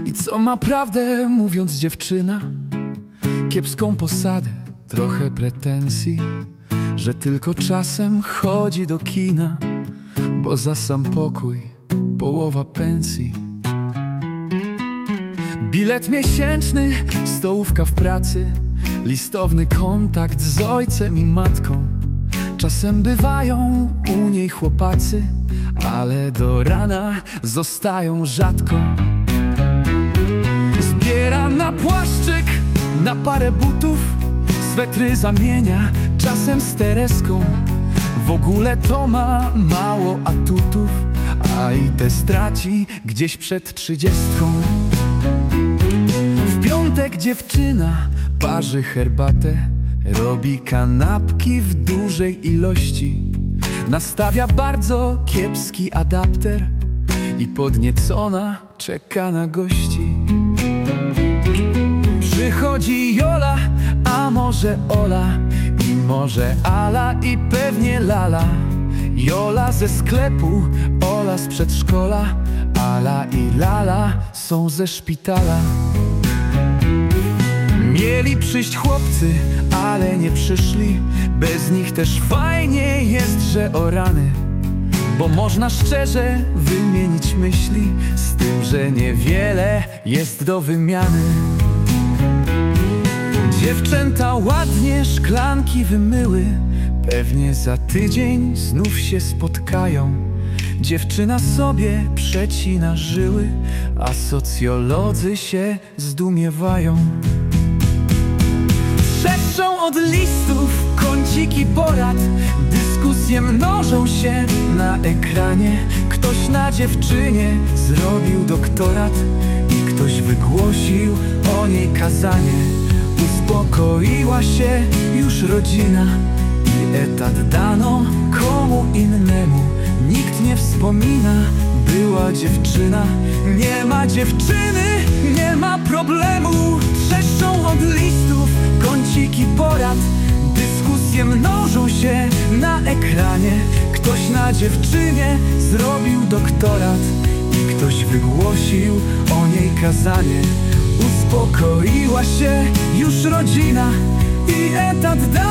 I co ma prawdę mówiąc dziewczyna? Kiepską posadę, trochę pretensji, że tylko czasem chodzi do kina, bo za sam pokój połowa pensji. Bilet miesięczny, stołówka w pracy, listowny kontakt z ojcem i matką. Czasem bywają u niej chłopacy, ale do rana zostają rzadko. Zbiera na płaszczyk, na parę butów, swetry zamienia czasem z Tereską. W ogóle to ma mało atutów, a i te straci gdzieś przed 30. W piątek dziewczyna parzy herbatę, robi kanapki w dużej ilości, nastawia bardzo kiepski adapter i podniecona czeka na gości. Przychodzi Jola, a może Ola, i może Ala, i pewnie Lala. Jola ze sklepu, Ola z przedszkola, Ala i Lala są ze szpitala. Mieli przyjść chłopcy, ale nie przyszli. Bez nich też fajnie jest, że o rany, bo można szczerze wymienić myśli, z tym, że niewiele jest do wymiany. Dziewczęta ładnie szklanki wymyły, pewnie za tydzień znów się spotkają. Dziewczyna sobie przecina żyły, a socjolodzy się zdumiewają. Trzeszczą od listów kąciki porad, dyskusje mnożą się na ekranie. Ktoś na dziewczynie zrobił doktorat i ktoś wygłosił o niej kazanie. Uspokoiła się już rodzina i etat dano komu innemu. Nikt nie wspomina, była dziewczyna. Nie ma dziewczyny, nie ma problemu. Trzeszczą od listów kąciki porad, dyskusje mnożą się na ekranie. Ktoś na dziewczynie zrobił doktorat i ktoś wygłosił o niej kazanie. Uspokoiła się już rodzina i etat dano